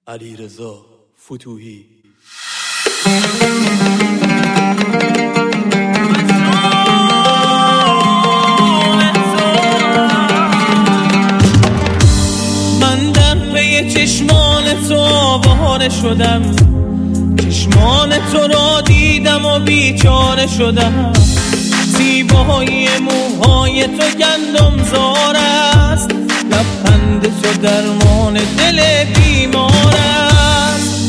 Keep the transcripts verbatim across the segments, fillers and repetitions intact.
علیرضا فتوحی. من در پی چشمان تو آواره شدم، چشمان تو را دیدم و بیچاره شدم. زیبایی موهای تو گندم زار است، لبخند تو درمان دل بیمار است.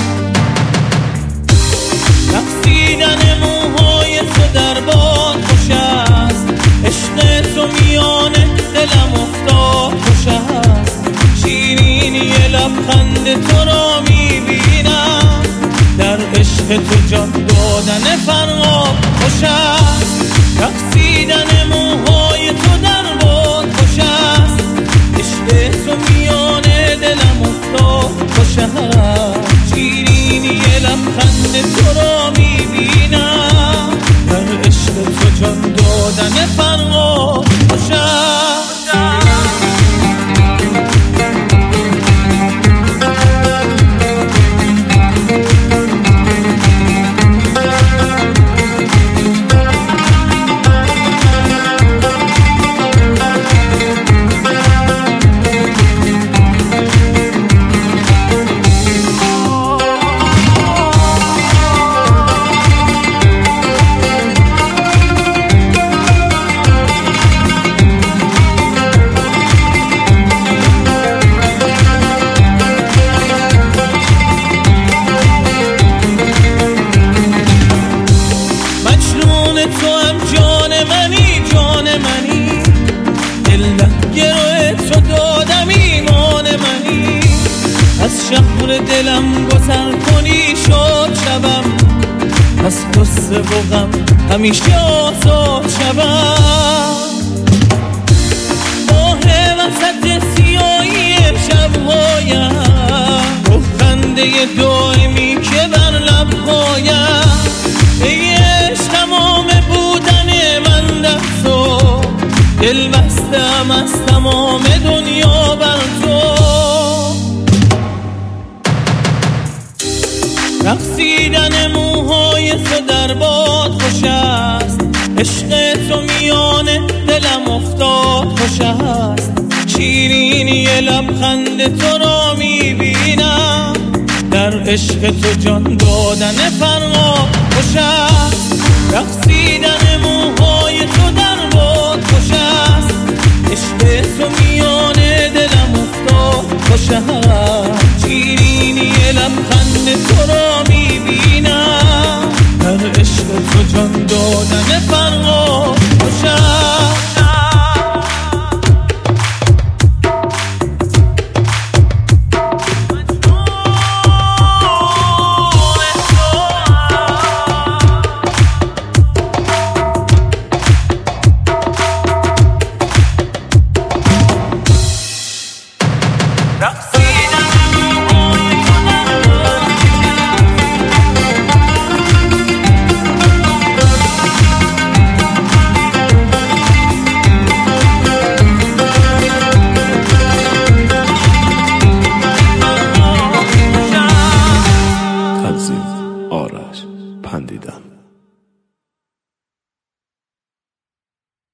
رقصیدن موهای تو در باد خوش است، عشق تو میان دلم افتاد خوش است. شیرینی لبخند تو را میبینم، در عشق تو جان دادن فرهاد خوش است. رقصیدن موهای تو در باد خوش است، عشق تو میان دلم افتاد خوش است. شیرینی لبخند تو را میبینم، در عشق تو جان دادن فرهاد خوش است. تو هم جان منی، جان منی، دل گروه تو دادم ایمان منی. از شهر دلم گذر کنی شاد شوم، از قصه و غم همیشه آزاد شوم. ماه وسط سیاهی شبهایم، و خنده دائمی که بر لبهایم. تمام بودن من در تو، دل بستم از تمام دنیا بر تو. رقصیدن موهای تو در باد خوش است، عشق تو میان دلم افتاد خوش است. شیرینی لبخند تو را میبینم، در عشق تو جان دادن فرهاد خوش است. رقصیدن موهای تو در باد خوش است، عشق تو میان دلم افتاد خوش است.